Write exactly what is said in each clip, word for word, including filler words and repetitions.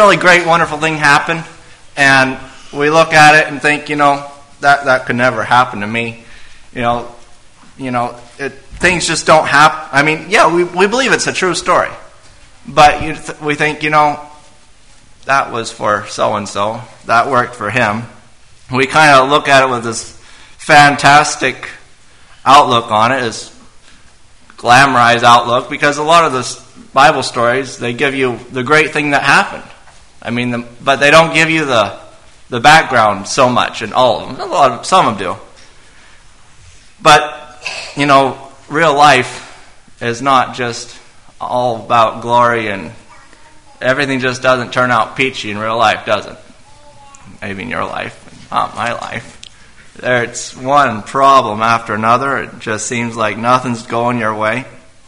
really great, wonderful thing happen, and we look at it and think, you know, that that could never happen to me. You know, you know, it, things just don't happen. I mean, yeah, we we believe it's a true story, but you th- we think, you know, that was for so and so, that worked for him. We kind of look at it with this fantastic outlook on it, this glamorized outlook, because a lot of the Bible stories, they give you the great thing that happened. I mean, the, but they don't give you the the background so much, and all of them. A lot of, some of them do. But, you know, real life is not just all about glory, and everything just doesn't turn out peachy in real life, does it? Maybe in your life, not my life. It's one problem after another. It just seems like nothing's going your way.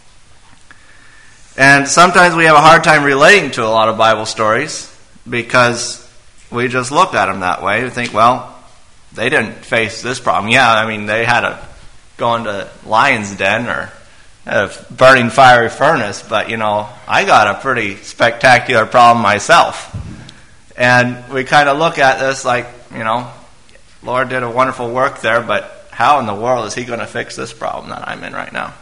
And sometimes we have a hard time relating to a lot of Bible stories because we just look at them that way. We think, well, they didn't face this problem. Yeah, I mean, they had to go into lion's den or a burning fiery furnace, but, you know, I got a pretty spectacular problem myself. And we kind of look at this like, you know, Lord did a wonderful work there, but how in the world is he going to fix this problem that I'm in right now?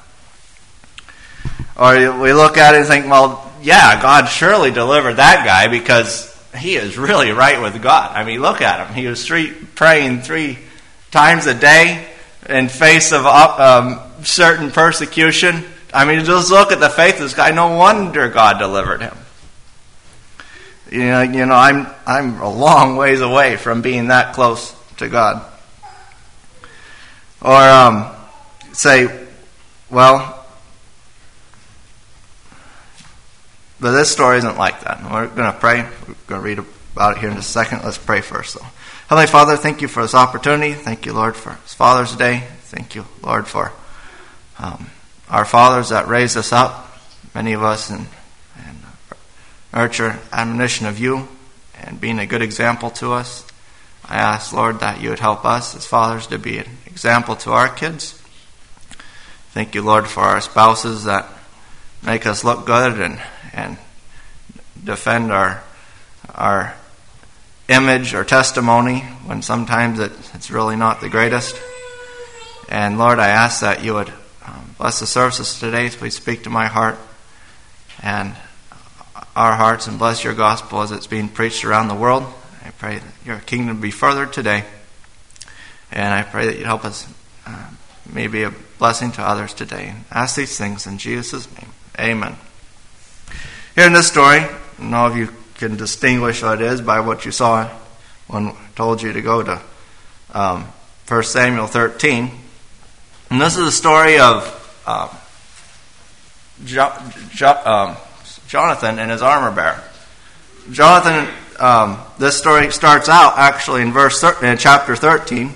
Or we look at it and think, well, yeah, God surely delivered that guy because he is really right with God. I mean, look at him. He was three, praying three times a day in face of um, certain persecution. I mean, just look at the faith of this guy. No wonder God delivered him. You know, you know, I'm I'm a long ways away from being that close to God. Or um, say, well, but this story isn't like that. We're going to pray. We're going to read about it here in just a second. Let's pray first, though. Heavenly Father, thank you for this opportunity. Thank you, Lord, for it's Father's Day. Thank you, Lord, for um, our fathers that raised us up, many of us, and, and nurture admonition of you and being a good example to us. I ask, Lord, that you would help us as fathers to be an example to our kids. Thank you, Lord, for our spouses that make us look good and and defend our our image or testimony when sometimes it, it's really not the greatest. And Lord, I ask that you would um, bless the services today. Please speak to my heart and our hearts and bless your gospel as it's being preached around the world. I pray that your kingdom be furthered today. And I pray that you'd help us uh, may be a blessing to others today. I ask these things in Jesus' name. Amen. Here in this story, I don't know if you can distinguish what it is by what you saw when I told you to go to um, First Samuel thirteen. And this is the story of um, jo- jo- um, Jonathan and his armor bearer. Jonathan, um, this story starts out actually in verse thir- in chapter thirteen.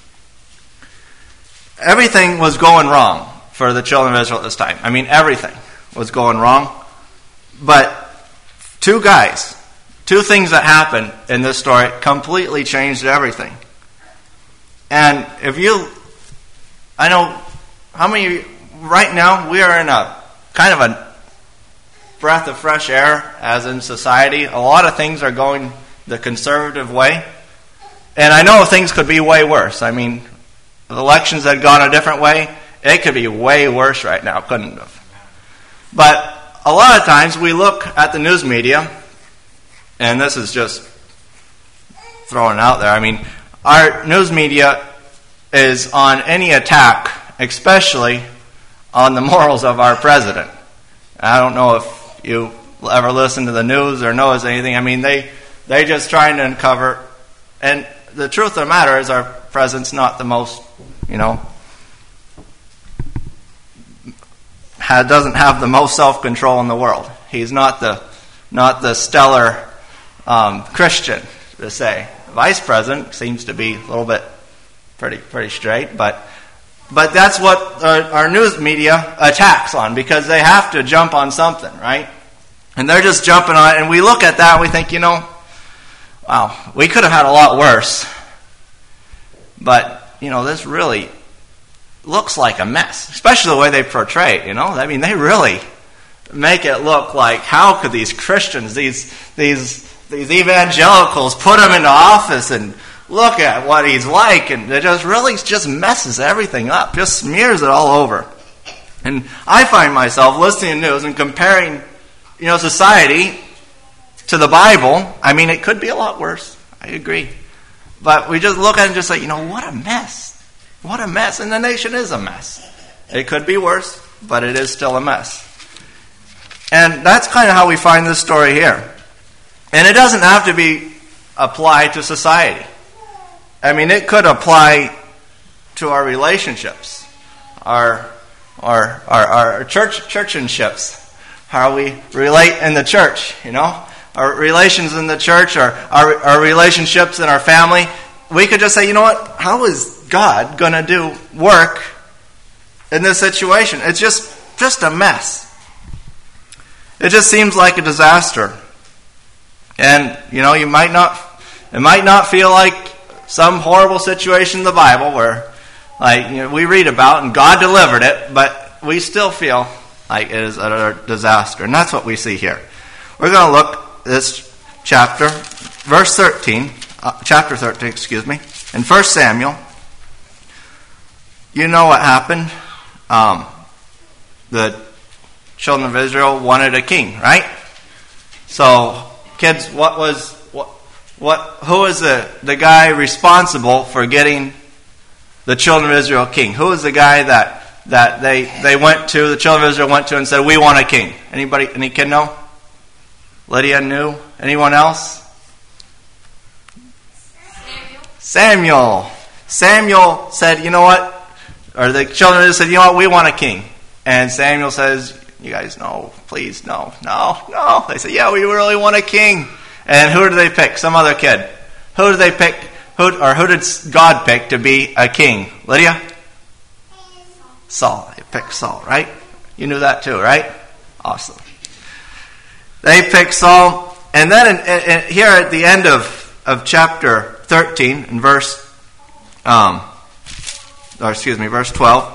Everything was going wrong for the children of Israel at this time. I mean, everything was going wrong. But two guys, two things that happened in this story completely changed everything. And if you, I know, how many of you, right now we are in a kind of a breath of fresh air as in society. A lot of things are going the conservative way. And I know things could be way worse. I mean, if elections had gone a different way, it could be way worse right now, couldn't it have? But a lot of times we look at the news media, and this is just throwing it out there. I mean, our news media is on any attack, especially on the morals of our president. I don't know if you ever listen to the news or know anything. I mean, they they just trying to uncover, and the truth of the matter is our president's not the most, you know, doesn't have the most self-control in the world. He's not the not the stellar um, Christian, to say. The vice president seems to be a little bit pretty pretty straight, but but that's what our, our news media attacks on, because they have to jump on something, right? And they're just jumping on it, and we look at that and we think, you know, wow, we could have had a lot worse. But, you know, this really looks like a mess, especially the way they portray it, you know. I mean, they really make it look like, how could these Christians, these these these evangelicals put him into office and look at what he's like, and it just really just messes everything up, just smears it all over. And I find myself listening to news and comparing, you know, society to the Bible. I mean, it could be a lot worse. I agree. But we just look at it and just say, you know, what a mess. What a mess. And the nation is a mess. It could be worse, but it is still a mess. And that's kind of how we find this story here. And it doesn't have to be applied to society. I mean, it could apply to our relationships, our our our, our church churchinships, how we relate in the church, you know, our relations in the church, our, our our relationships in our family. We could just say, you know what, how is God going to do work in this situation? It's just just a mess. It just seems like a disaster. And, you know, you might not, it might not feel like some horrible situation in the Bible where, like, you know, we read about and God delivered it, but we still feel like it is a disaster. And that's what we see here. We're going to look at this chapter, verse thirteen, uh, chapter thirteen, excuse me, in First Samuel. You know what happened. Um, the children of Israel wanted a king, right? So, kids, what was what what who was the, the guy responsible for getting the children of Israel king? Who was the guy that that they they went to, the children of Israel went to and said, we want a king? Anybody, any kid know? Lydia knew? Anyone else? Samuel. Samuel. Samuel said, you know what? Or the children of Israel said, you know what, we want a king. And Samuel says, you guys know, please, no, no, no. They say, yeah, we really want a king. And who did they pick? Some other kid. Who did they pick? Who, or who did God pick to be a king? Lydia? Saul. They picked Saul, right? You knew that too, right? Awesome. They picked Saul. And then in, in, in, here at the end of, of chapter thirteen, in verse, um, or excuse me, verse twelve,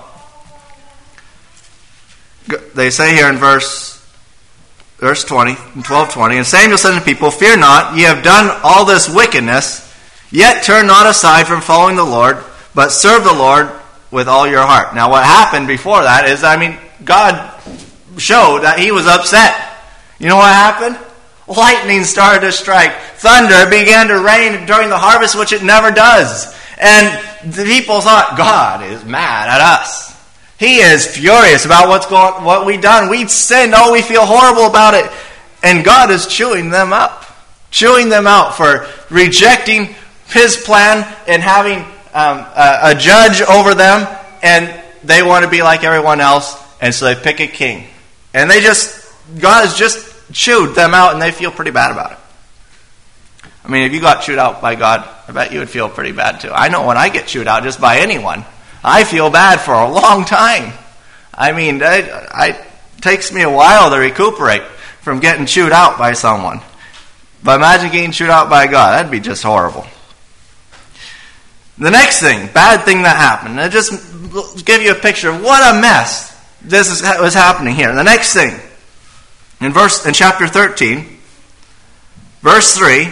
they say here in verse verse twenty, twelve twenty, and Samuel said to the people, fear not, ye have done all this wickedness, yet turn not aside from following the Lord, but serve the Lord with all your heart. Now what happened before that is, I mean, God showed that he was upset. You know what happened? Lightning started to strike. Thunder began to rain during the harvest, which it never does. And the people thought, God is mad at us. He is furious about what's going, what we've done. We've sinned. Oh, we feel horrible about it. And God is chewing them up. Chewing them out for rejecting his plan and having um, a, a judge over them. And they want to be like everyone else. And so they pick a king. And they just, God has just chewed them out and they feel pretty bad about it. I mean, if you got chewed out by God, I bet you would feel pretty bad too. I know when I get chewed out just by anyone, I feel bad for a long time. I mean, it, it takes me a while to recuperate from getting chewed out by someone. But imagine getting chewed out by God. That'd be just horrible. The next thing, bad thing that happened, and just give you a picture of what a mess this is was happening here. The next thing, in verse in chapter thirteen, verse three,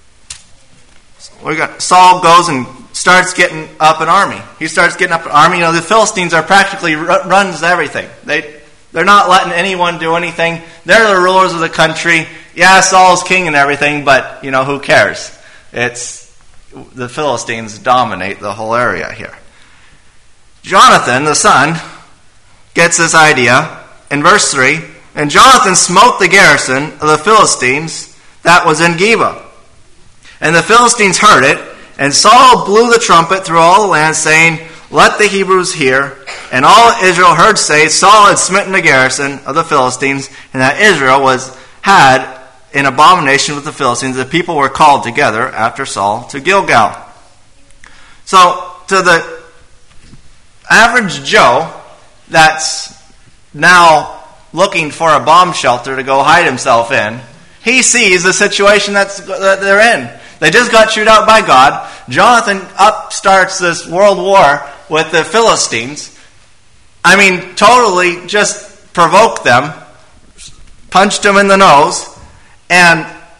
we got Saul goes and starts getting up an army. He starts getting up an army. You know, the Philistines are practically runs everything. They they're not letting anyone do anything. They're the rulers of the country. Yeah, Saul's king and everything, but you know, who cares? It's the Philistines dominate the whole area here. Jonathan, the son, gets this idea in verse three. And Jonathan smote the garrison of the Philistines that was in Geba. And the Philistines heard it, and Saul blew the trumpet through all the land, saying, let the Hebrews hear. And all Israel heard say, Saul had smitten the garrison of the Philistines, and that Israel was had in abomination with the Philistines. The people were called together after Saul to Gilgal. So, to the average Joe that's now looking for a bomb shelter to go hide himself in, he sees the situation that's, that they're in. They just got chewed out by God. Jonathan upstarts this world war with the Philistines. I mean, totally just provoked them, punched them in the nose, and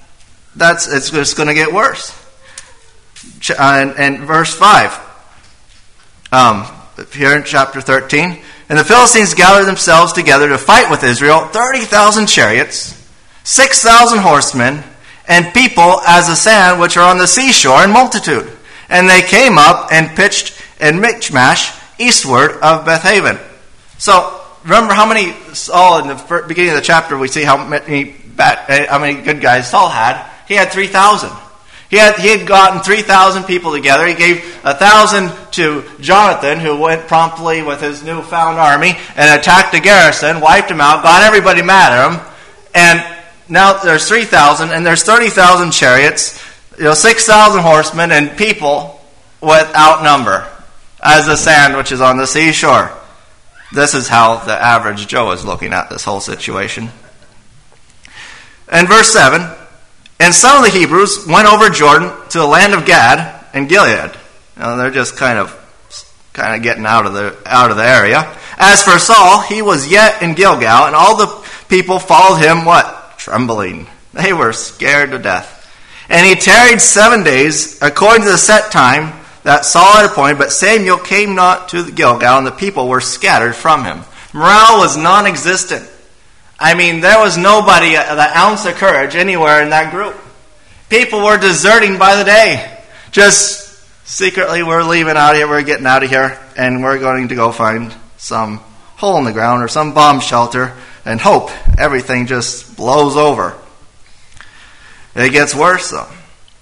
that's it's just going to get worse. And, and verse five, um, here in chapter thirteen, and the Philistines gathered themselves together to fight with Israel, thirty thousand chariots, six thousand horsemen, and people as the sand which are on the seashore in multitude. And they came up and pitched in Michmash, eastward of Bethaven. So, remember how many Saul, in the beginning of the chapter, we see how many bad, how many good guys Saul had. He had three thousand. He had, he had gotten three thousand people together. He gave one thousand to Jonathan, who went promptly with his newfound army and attacked the garrison, wiped them out, got everybody mad at him. And now there's three thousand, and there's thirty thousand chariots, you know, six thousand horsemen, and people without number, as the sand which is on the seashore. This is how the average Joe is looking at this whole situation. And verse seven, and some of the Hebrews went over Jordan to the land of Gad and Gilead. Now they're just kind of kind of getting out of the out of the area. As for Saul, he was yet in Gilgal, and all the people followed him, what? Trembling. They were scared to death. And he tarried seven days, according to the set time that Saul had appointed, but Samuel came not to the Gilgal, and the people were scattered from him. Morale was non-existent. I mean, there was nobody, the ounce of courage anywhere in that group. People were deserting by the day. Just secretly, we're leaving out of here, we're getting out of here, and we're going to go find some hole in the ground or some bomb shelter and hope everything just blows over. It gets worse, though.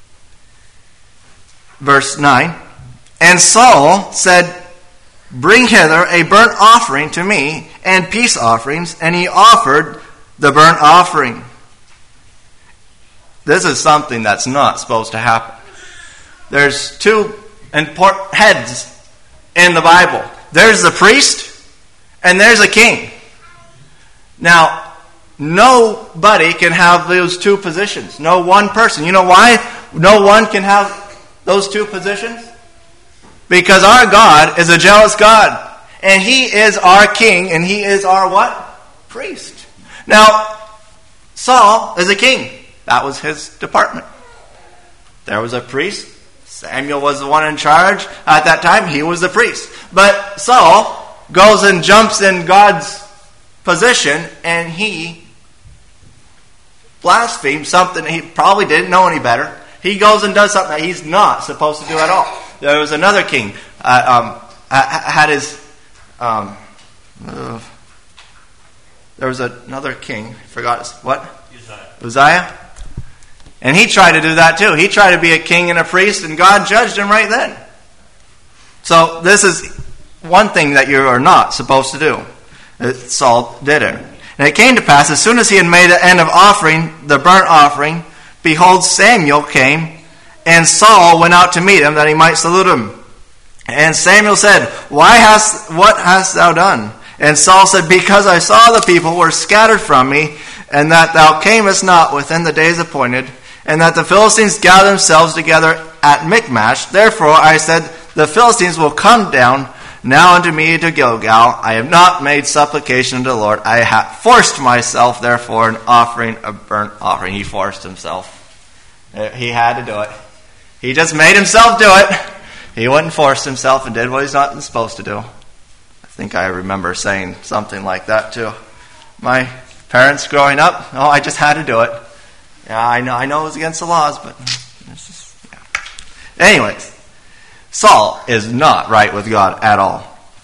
Verse nine, and Saul said, bring hither a burnt offering to me, and peace offerings, and he offered the burnt offering. This is something that's not supposed to happen. There's two important heads in the Bible. There's the priest, and there's a king. Now, nobody can have those two positions. No one person. You know why no one can have those two positions? Because our God is a jealous God. And He is our king, and He is our what? Priest. Now, Saul is a king. That was his department. There was a priest. Samuel was the one in charge. At that time, he was the priest. But Saul goes and jumps in God's position, and he blasphemes something he probably didn't know any better. He goes and does something that he's not supposed to do at all. There was another king uh, um, had his um, uh, there was another king, I forgot his, what? Uzziah. Uzziah. And he tried to do that too. He tried to be a king and a priest, and God judged him right then. So this is one thing that you are not supposed to do. Saul did it. And it came to pass, as soon as he had made an end of offering the burnt offering, behold, Samuel came, and Saul went out to meet him, that he might salute him. And Samuel said, Why hast what hast thou done? And Saul said, Because I saw the people were scattered from me, and that thou camest not within the days appointed, and that the Philistines gathered themselves together at Michmash. Therefore I said, The Philistines will come down now unto me to Gilgal. I have not made supplication unto the Lord. I have forced myself, therefore, in offering a burnt offering. He forced himself. He had to do it. He just made himself do it. He wouldn't force himself and did what he's not supposed to do. I think I remember saying something like that to my parents growing up. Oh, I just had to do it. Yeah, I know I know it was against the laws, but it's just, yeah. Anyways, Saul is not right with God at all.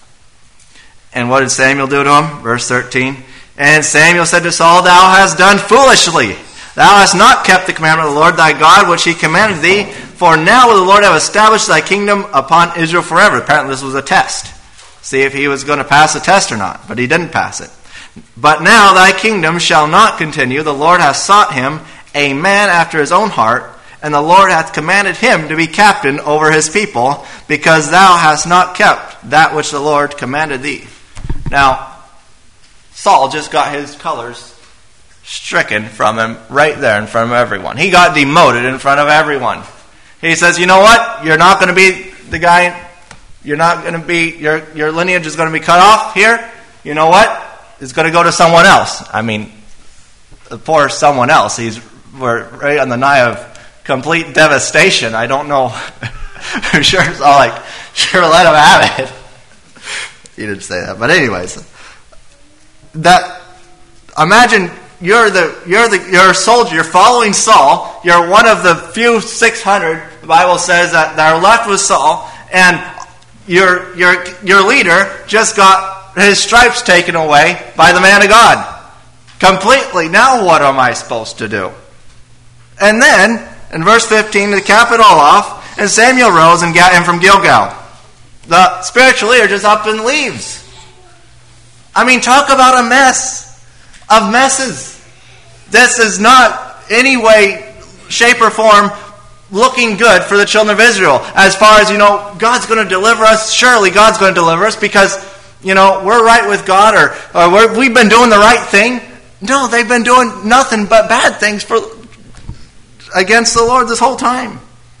And what did Samuel do to him? Verse thirteen. And Samuel said to Saul, Thou hast done foolishly. Thou hast not kept the commandment of the Lord thy God, which he commanded thee. For now will the Lord have established thy kingdom upon Israel forever. Apparently this was a test. See if he was going to pass the test or not. But he didn't pass it. But now thy kingdom shall not continue. The Lord hath sought him a man after his own heart, and the Lord hath commanded him to be captain over his people, because thou hast not kept that which the Lord commanded thee. Now, Saul just got his colors stricken from him right there in front of everyone. He got demoted in front of everyone. He says, you know what? You're not going to be the guy, you're not going to be, your, your lineage is going to be cut off here. You know what? It's going to go to someone else. I mean, the poor someone else, he's were right on the nigh of complete devastation. I don't know. I'm sure it's all like, sure, let him have it. He didn't say that, but anyways, that imagine you're the you're the you're a soldier. You're following Saul. You're one of the few six hundred. The Bible says that, that are left with Saul, and your your your leader just got his stripes taken away by the man of God completely. Now what am I supposed to do? And then in verse fifteen, to cap it all off, and Samuel rose and got him from Gilgal. The spiritual leader just up and leaves. I mean, talk about a mess of messes. This is not any way, shape, or form looking good for the children of Israel. As far as, you know, God's going to deliver us. Surely God's going to deliver us because, you know, we're right with God, or, or we're, we've been doing the right thing. No, they've been doing nothing but bad things for against the Lord this whole time.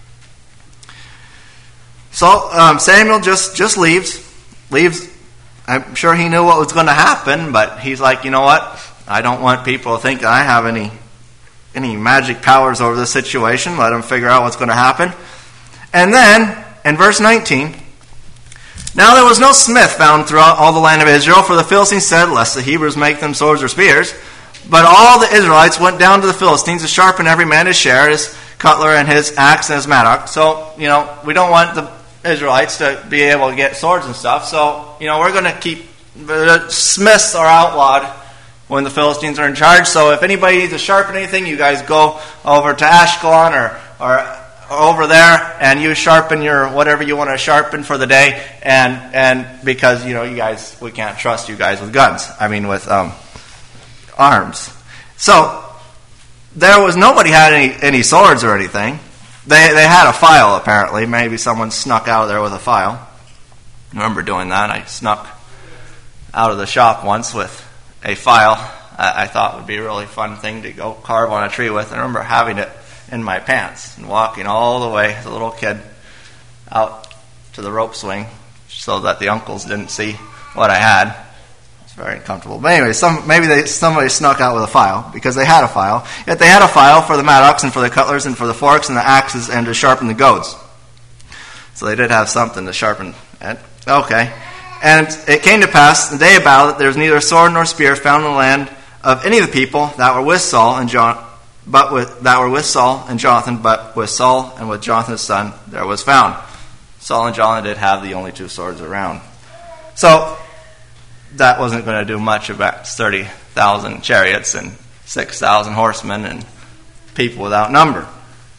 So um, Samuel just, just leaves. Leaves. I'm sure he knew what was going to happen, but he's like, you know what? I don't want people to think that I have any any magic powers over this situation. Let them figure out what's going to happen. And then, in verse nineteen, now there was no smith found throughout all the land of Israel, for the Philistines said, lest the Hebrews make them swords or spears. But all the Israelites went down to the Philistines to sharpen every man his share, his cutler and his axe and his mattock. So, you know, we don't want the Israelites to be able to get swords and stuff. So, you know, we're going to keep, the smiths are outlawed when the Philistines are in charge. So if anybody needs to sharpen anything, you guys go over to Ashkelon or, or over there and you sharpen your whatever you want to sharpen for the day. And and because, you know, you guys, we can't trust you guys with guns. I mean, with um, arms. So there was, nobody had any, any swords or anything. They they had a file, apparently. Maybe someone snuck out of there with a file. I remember doing that. I snuck out of the shop once with a file. I, I thought would be a really fun thing to go carve on a tree with. I remember having it in my pants and walking all the way as a little kid out to the rope swing so that the uncles didn't see what I had. It's very uncomfortable. But anyway, some, maybe they, somebody snuck out with a file because they had a file. Yet they had a file for the mattocks and for the cutlers and for the forks and the axes and to sharpen the goads. So they did have something to sharpen it. Okay. And it came to pass the day of battle that there was neither sword nor spear found in the land of any of the people that were with Saul and John, but with that were with Saul and Jonathan, but with Saul and with Jonathan's son there was found. Saul and Jonathan did have the only two swords around. So that wasn't going to do much about thirty thousand chariots and six thousand horsemen and people without number.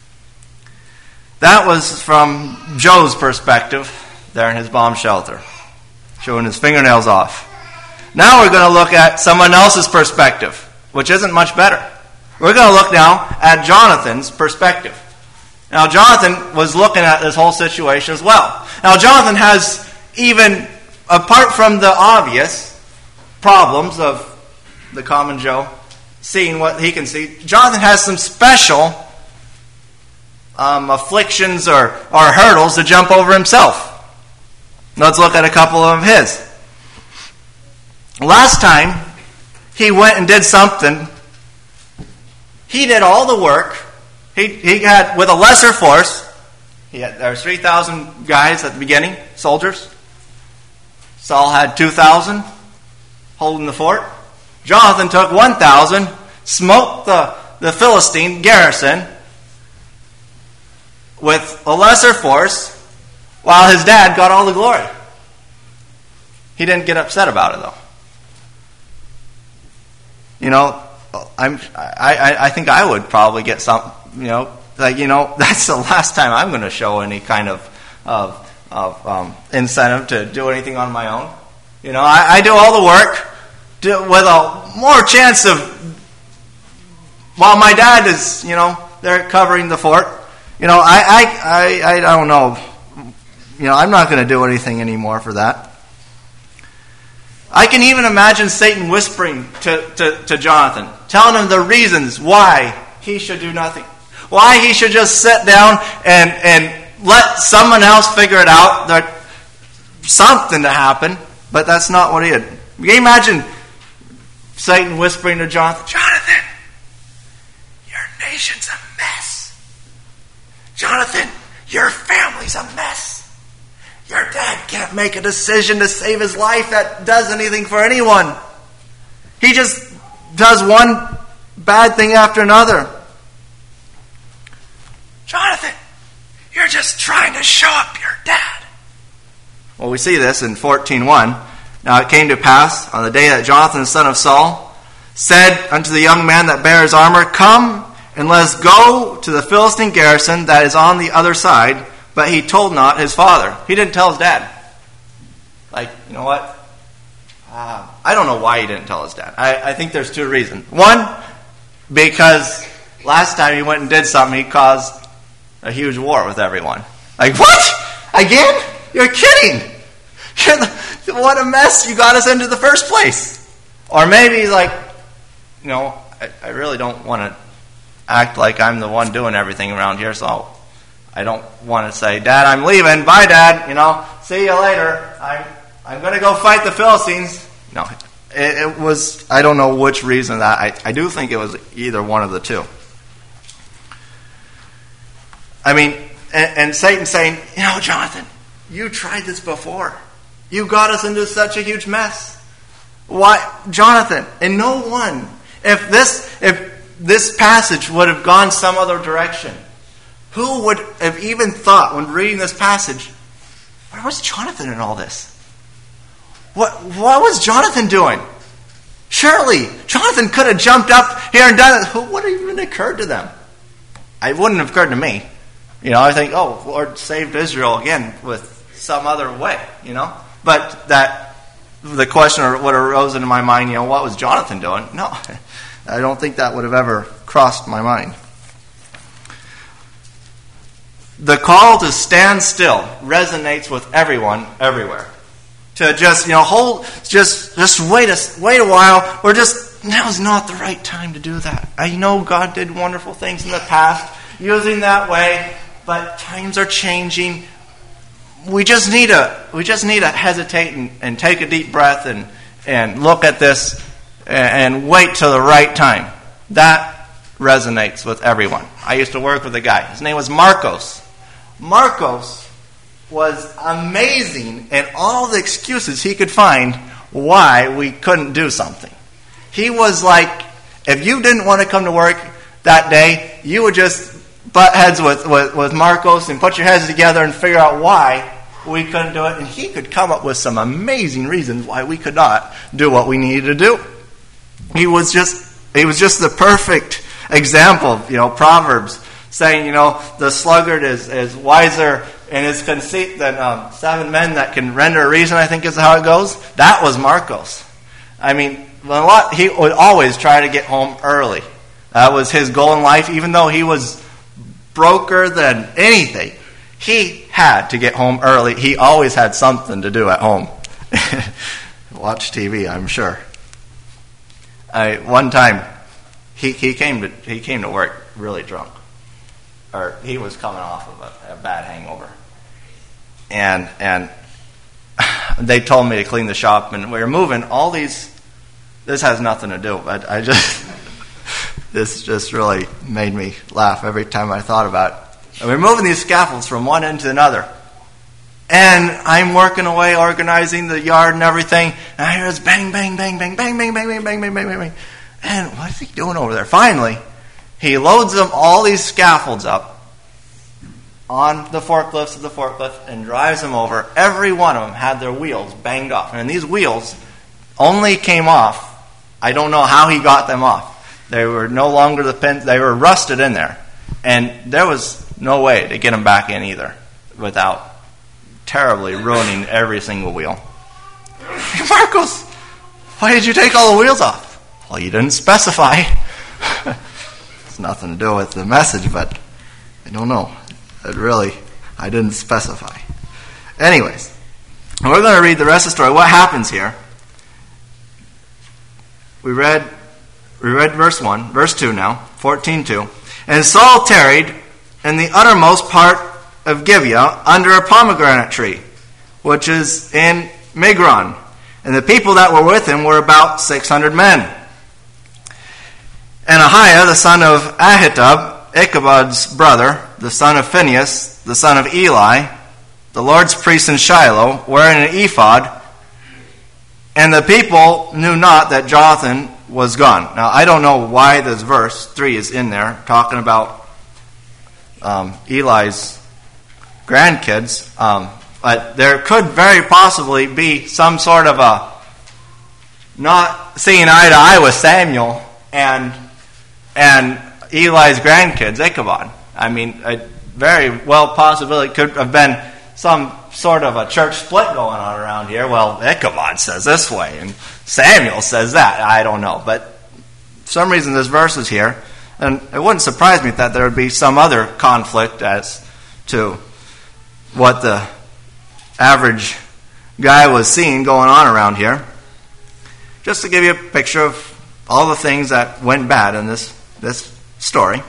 That was from Joe's perspective there in his bomb shelter, showing his fingernails off. Now we're going to look at someone else's perspective, which isn't much better. We're going to look now at Jonathan's perspective. Now Jonathan was looking at this whole situation as well. Now Jonathan has, even apart from the obvious problems of the common Joe seeing what he can see, Jonathan has some special um, afflictions or, or hurdles to jump over himself. Let's look at a couple of his. Last time he went and did something, he did all the work. He he had, with a lesser force, he had, there were three thousand guys at the beginning, soldiers. Saul had two thousand holding the fort. Jonathan took one thousand, smoked the, the Philistine garrison with a lesser force, while his dad got all the glory. He didn't get upset about it, though. You know, I'm, I, I, I think I would probably get some, you know, like, you know, that's the last time I'm going to show any kind of, of, of um, incentive to do anything on my own. You know, I, I do all the work do, with a more chance of, while my dad is, you know, they're covering the fort. You know, I, I, I, I don't know. You know, I'm not going to do anything anymore for that. I can even imagine Satan whispering to, to, to Jonathan, telling him the reasons why he should do nothing. Why he should just sit down and, and let someone else figure it out. There's something to happen, but that's not what he did. Can you imagine Satan whispering to Jonathan, Jonathan, your nation's a mess. Jonathan, your family's a mess. Your dad can't make a decision to save his life that does anything for anyone. He just does one bad thing after another. Jonathan, you're just trying to show up your dad. Well, we see this in fourteen one. Now it came to pass on the day that Jonathan, the son of Saul, said unto the young man that bare his armor, Come, and let us go to the Philistine garrison that is on the other side. But he told not his father. He didn't tell his dad. Like, you know what? Uh, I don't know why he didn't tell his dad. I, I think there's two reasons. One, because last time he went and did something, he caused a huge war with everyone. Like, what? Again? You're kidding. You're the, what a mess you got us into the first place. Or maybe he's like, you know, I, I really don't want to act like I'm the one doing everything around here, so I don't want to say, Dad, I'm leaving. Bye, Dad. You know, see you later. I'm I'm going to go fight the Philistines. No, it, it was, I don't know which reason that. I, I do think it was either one of the two. I mean, and, and Satan saying, you know, Jonathan, you tried this before. You got us into such a huge mess. Why, Jonathan, and no one, if this, if this passage would have gone some other direction, who would have even thought when reading this passage, where was Jonathan in all this? What, what was Jonathan doing? Surely, Jonathan could have jumped up here and done it. Who would have even occurred to them? It wouldn't have occurred to me. You know, I think, oh, Lord saved Israel again with some other way, you know. But that, the question or what arose into my mind, you know, what was Jonathan doing? No, I don't think that would have ever crossed my mind. The call to stand still resonates with everyone, everywhere. To just, you know, hold, just, just wait a, wait a while, or just, now's not the right time to do that. I know God did wonderful things in the past, using that way, but times are changing. We just need to, we just need to hesitate and, and take a deep breath and, and look at this and, and wait till the right time. That resonates with everyone. I used to work with a guy. His name was Marcos. Marcos was amazing in all the excuses he could find why we couldn't do something. He was like, if you didn't want to come to work that day, you would just butt heads with, with, with Marcos and put your heads together and figure out why we couldn't do it. And he could come up with some amazing reasons why we could not do what we needed to do. He was just, he was just the perfect example of, you know, Proverbs saying, you know, the sluggard is, is wiser in his conceit than um, seven men that can render a reason, I think is how it goes. That was Marcos. I mean, a lot, he would always try to get home early. That was his goal in life. Even though he was broker than anything, he had to get home early. He always had something to do at home. Watch T V, I'm sure. I, one time, he, he came to he came to work really drunk. Or he was coming off of a, a bad hangover. And and they told me to clean the shop, and we were moving all these. This has nothing to do, but I just this just really made me laugh every time I thought about it. And we we're moving these scaffolds from one end to another, and I'm working away, organizing the yard and everything. And I hear this bang, bang, bang, bang, bang, bang, bang, bang, bang, bang, bang, bang. And what is he doing over there? Finally, he loads them all these scaffolds up on the forklifts of the forklift and drives them over. Every one of them had their wheels banged off. And these wheels only came off. I don't know how he got them off. They were no longer the pins. They were rusted in there. And there was no way to get them back in either without terribly ruining every single wheel. Hey, Marcos, why did you take all the wheels off? Well, you didn't specify. It's nothing to do with the message, but I don't know. It really, I didn't specify. Anyways, we're going to read the rest of the story. What happens here? We read, we read verse one, verse two now, fourteen two. And Saul tarried in the uttermost part of Gibeah under a pomegranate tree, which is in Migron. And the people that were with him were about six hundred men. And Ahiah, the son of Ahitub, Ichabod's brother, the son of Phinehas, the son of Eli, the Lord's priest in Shiloh, wearing an ephod, and the people knew not that Jonathan was gone. Now, I don't know why this verse three is in there, talking about um, Eli's grandkids, um, but there could very possibly be some sort of a not seeing eye to eye with Samuel and and Eli's grandkids, Ichabod. I mean, a very well possibility could have been some sort of a church split going on around here. Well, Ichabod says this way, and Samuel says that. I don't know. But for some reason this verse is here, and it wouldn't surprise me that there would be some other conflict as to what the average guy was seeing going on around here. Just to give you a picture of all the things that went bad in this, this story.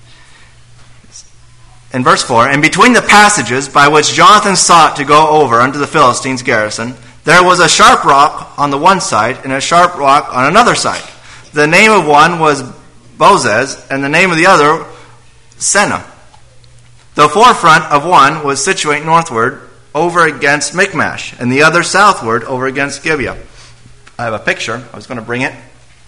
In verse four, and between the passages by which Jonathan sought to go over unto the Philistines' garrison, there was a sharp rock on the one side and a sharp rock on another side. The name of one was Bozez, and the name of the other Seneh. The forefront of one was situate northward over against Michmash, and the other southward over against Gibeah. I have a picture. I was going to bring it,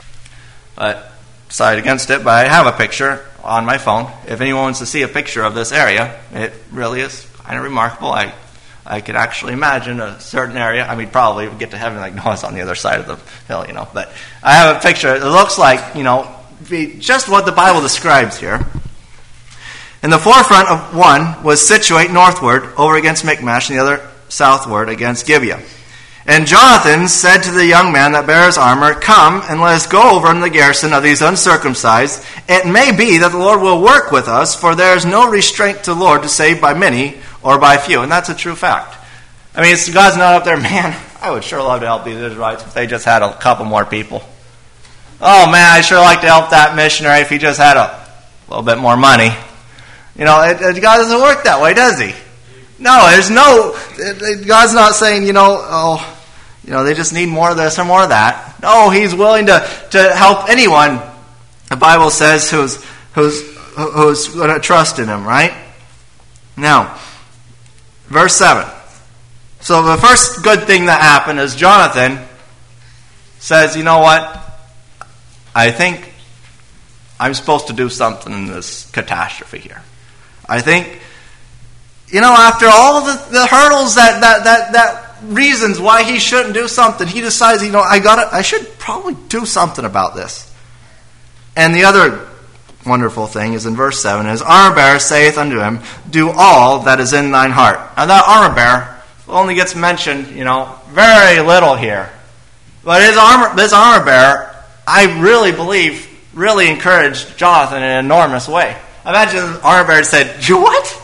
but decided against it. But I have a picture on my phone. If anyone wants to see a picture of this area, it really is kind of remarkable. I I could actually imagine a certain area. I mean, probably get to heaven like, no, it's on the other side of the hill, you know. But I have a picture. It looks like, you know, just what the Bible describes here. And the forefront of one was situate northward over against Michmash, and the other southward against Gibeah. And Jonathan said to the young man that bare his armor, come, and let us go over in the garrison of these uncircumcised. It may be that the Lord will work with us, for there is no restraint to the Lord to save by many or by few. And that's a true fact. I mean, it's, God's not up there, man, I would sure love to help these Israelites if they just had a couple more people. Oh, man, I'd sure like to help that missionary if he just had a little bit more money. You know, it, it, God doesn't work that way, does he? No, there's no, it, it, God's not saying, you know, oh, you know, they just need more of this or more of that. No, he's willing to, to help anyone, the Bible says, who's who's who's going to trust in him, right? Now, verse seven. So the first good thing that happened is Jonathan says, you know what? I think I'm supposed to do something in this catastrophe here. I think, you know, after all the, the hurdles that, that, that, that reasons why he shouldn't do something, he decides, you know, I got I should probably do something about this. And the other wonderful thing is in verse seven, his armor bearer saith unto him, do all that is in thine heart. Now that armor bearer only gets mentioned, you know, very little here. But his armor, this armor bearer, I really believe, really encouraged Jonathan in an enormous way. Imagine the armor bearer said, you what?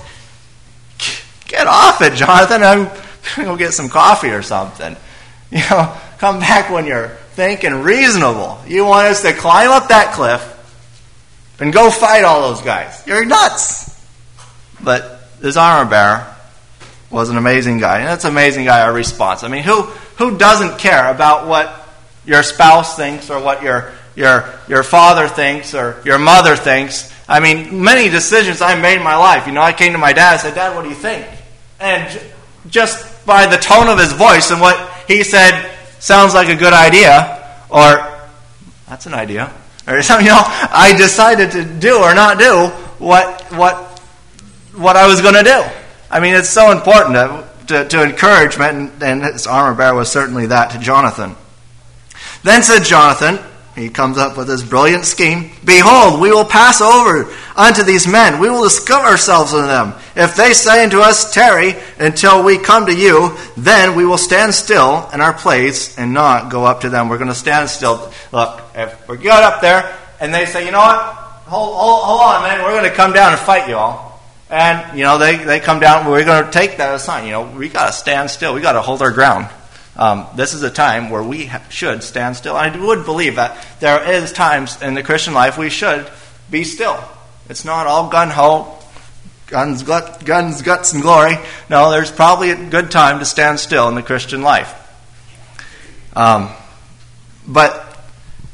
Get off it, Jonathan. I'm going to go get some coffee or something. You know, come back when you're thinking reasonable. You want us to climb up that cliff and go fight all those guys. You're nuts. But this armor bearer was an amazing guy. And that's an amazing guy, our response. I mean, who who doesn't care about what your spouse thinks or what your your your father thinks or your mother thinks? I mean, many decisions I made in my life. You know, I came to my dad and said, Dad, what do you think? And just by the tone of his voice and what he said sounds like a good idea, or that's an idea, or something, you know, I decided to do or not do what what what I was going to do. I mean, it's so important to, to, to encouragement, and, and his armor bearer was certainly that to Jonathan. Then said Jonathan, he comes up with this brilliant scheme, behold, we will pass over unto these men. We will discover ourselves unto them. If they say unto us, tarry until we come to you, then we will stand still in our place and not go up to them. We're going to stand still. Look, if we get up there and they say, you know what, hold, hold, hold on, man, we're going to come down and fight you all. And, you know, they, they come down, we're going to take that as a sign. You know, we got to stand still. We got to hold our ground. Um, this is a time where we ha- should stand still. I would believe that there is times in the Christian life we should be still. It's not all gun-ho, guns, gut, guns, guts, and glory. No, there's probably a good time to stand still in the Christian life. Um, but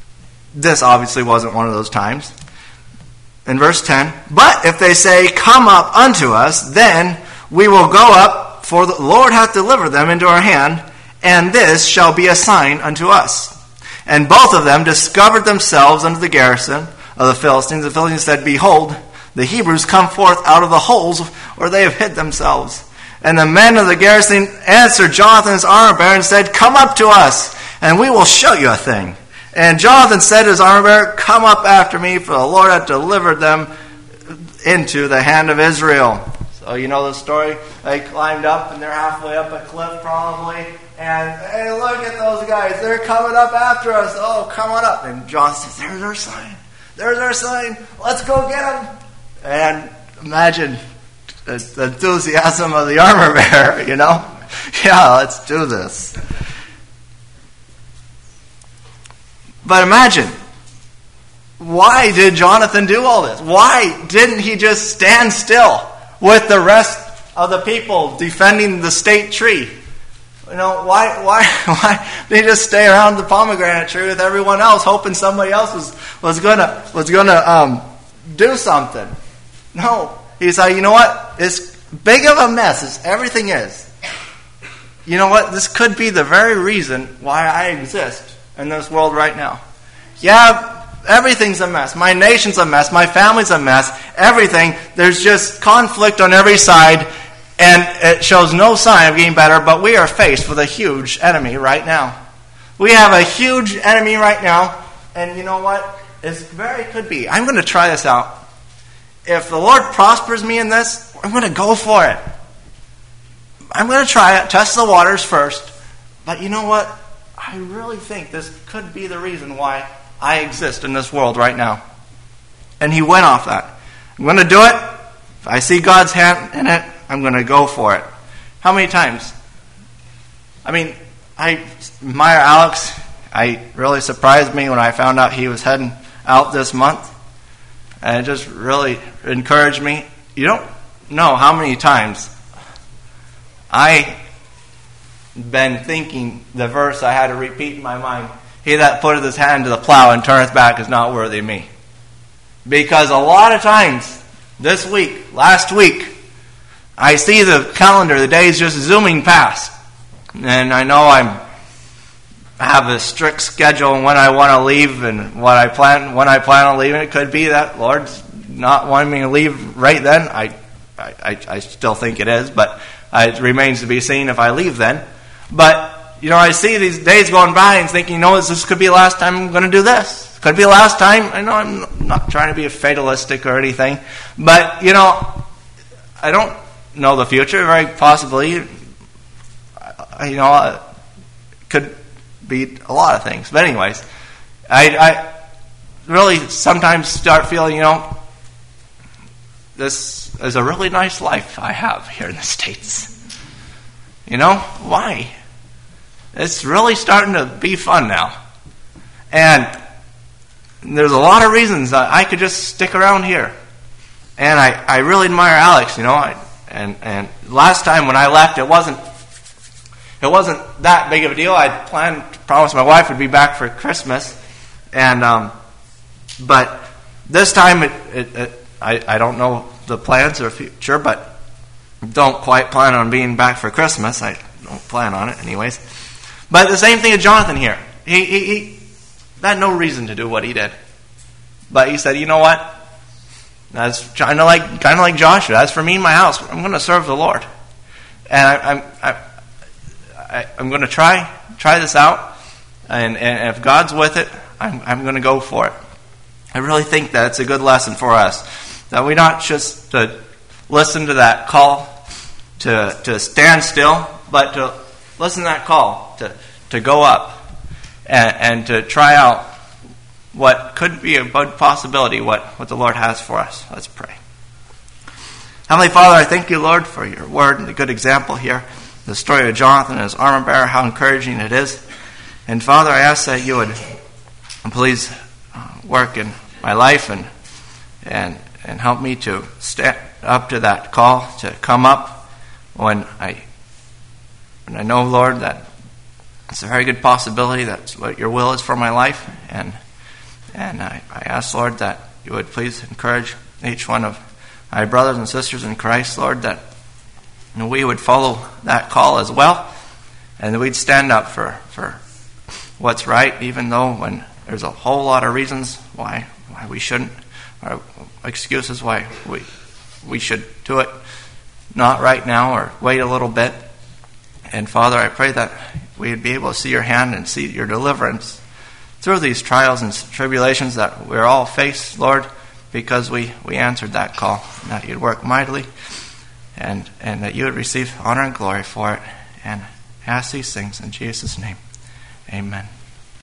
this obviously wasn't one of those times. In verse ten, but if they say, come up unto us, then we will go up, for the Lord hath delivered them into our hand, and this shall be a sign unto us. And both of them discovered themselves unto the garrison of the Philistines. The Philistines said, behold, the Hebrews come forth out of the holes where they have hid themselves. And the men of the garrison answered Jonathan's armor bearer and said, come up to us, and we will show you a thing. And Jonathan said to his armor bearer, come up after me, for the Lord hath delivered them into the hand of Israel. So you know the story. They climbed up, and they're halfway up a cliff probably. And, hey, look at those guys. They're coming up after us. Oh, come on up. And Jonathan says, there's our sign. There's our sign. Let's go get them. And imagine the, the enthusiasm of the armor bearer, you know. Yeah, let's do this. But imagine, why did Jonathan do all this? Why didn't he just stand still with the rest of the people defending the state tree? You know, why why why did he just stay around the pomegranate tree with everyone else, hoping somebody else was, was gonna was gonna um, do something? No. He's like, you know what? As big of a mess as everything is, you know what? This could be the very reason why I exist in this world right now. Yeah, everything's a mess. My nation's a mess. My family's a mess. Everything. There's just conflict on every side, and it shows no sign of getting better, but we are faced with a huge enemy right now. We have a huge enemy right now, and you know what? It very could be. I'm going to try this out. If the Lord prospers me in this, I'm going to go for it. I'm going to try it, test the waters first, but you know what? I really think this could be the reason why I exist in this world right now. And he went off that. I'm going to do it. If I see God's hand in it, I'm going to go for it. How many times? I mean, I admire Alex. I really surprised me when I found out he was heading out this month. And it just really encouraged me. You don't know how many times I been thinking the verse I had to repeat in my mind. He that putteth his hand to the plow and turneth back is not worthy of me. Because a lot of times, this week, last week, I see the calendar, the days just zooming past. And I know I'm I have a strict schedule on when I want to leave and what I plan when I plan on leaving. It could be that Lord's not wanting me to leave right then. I I, I still think it is, but it remains to be seen if I leave then. But, you know, I see these days going by and thinking, you know, this could be the last time I'm going to do this. Could be the last time. I know I'm not trying to be fatalistic or anything. But, you know, I don't know the future. Very possibly, you know, it could be a lot of things. But anyways, I, I really sometimes start feeling, you know, this is a really nice life I have here in the States. You know, why? It's really starting to be fun now. And there's a lot of reasons that I could just stick around here. And I, I really admire Alex, you know. I, and, and last time when I left, it wasn't it wasn't that big of a deal. I planned, promised my wife would be back for Christmas. And um, but this time, it, it, it I, I don't know the plans or future, but don't quite plan on being back for Christmas. I don't plan on it anyways. But the same thing with Jonathan here. He, he, he had no reason to do what he did. But he said, you know what? That's kind of like kind of like Joshua. As for me and my house, I'm going to serve the Lord. And I, I'm I, I, I'm going to try try this out. And, and if God's with it, I'm, I'm going to go for it. I really think that it's a good lesson for us. That we not just to listen to that call to to stand still, but to listen to that call to, to go up and, and to try out what could be a good possibility, what, what the Lord has for us. Let's pray. Heavenly Father, I thank you, Lord, for your word and the good example here. The story of Jonathan and his armor bearer, how encouraging it is. And Father, I ask that you would please work in my life and and and help me to stand up to that call, to come up when I when I know, Lord, that it's a very good possibility that's what your will is for my life. And And I, I ask, Lord, that you would please encourage each one of my brothers and sisters in Christ, Lord, that we would follow that call as well, and that we'd stand up for, for what's right, even though when there's a whole lot of reasons why why we shouldn't, or excuses why we we should do it not right now or wait a little bit. And Father, I pray that we'd be able to see your hand and see your deliverance through these trials and tribulations that we're all faced, Lord, because we, we answered that call, and that you'd work mightily, and, and that you would receive honor and glory for it. And ask these things in Jesus' name. Amen.